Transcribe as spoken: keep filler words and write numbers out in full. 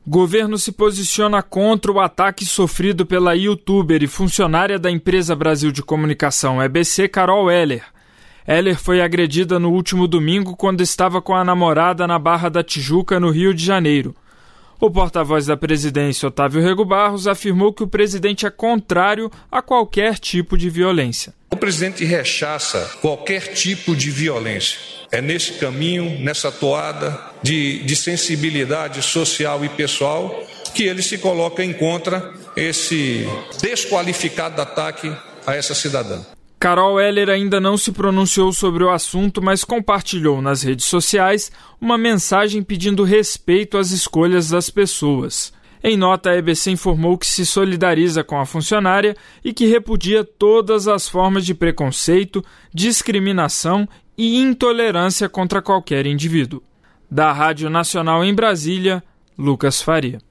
Governo se posiciona contra o ataque sofrido pela youtuber e funcionária da Empresa Brasil de Comunicação, E B C, Carol Heller. Heller foi agredida no último domingo quando estava com a namorada na Barra da Tijuca, no Rio de Janeiro. O porta-voz da presidência, Otávio Rego Barros, afirmou que o presidente é contrário a qualquer tipo de violência. O presidente rechaça qualquer tipo de violência. É nesse caminho, nessa toada de, de sensibilidade social e pessoal que ele se coloca em contra esse desqualificado ataque a essa cidadã. Carol Heller ainda não se pronunciou sobre o assunto, mas compartilhou nas redes sociais uma mensagem pedindo respeito às escolhas das pessoas. Em nota, a E B C informou que se solidariza com a funcionária e que repudia todas as formas de preconceito, discriminação e intolerância contra qualquer indivíduo. Da Rádio Nacional em Brasília, Lucas Faria.